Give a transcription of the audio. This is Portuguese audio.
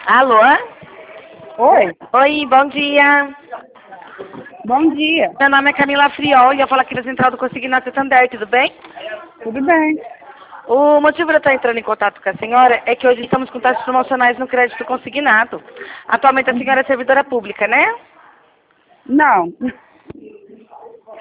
Alô? Oi, Oi, bom dia. bom dia. Meu nome é Camila Friol e eu falo aqui da Central do Consignato Santander, tudo bem? Tudo bem? O motivo de eu estar entrando em contato com a senhora é que hoje estamos com taxas promocionais no crédito consignado. Atualmente a senhora é servidora pública, né? Não,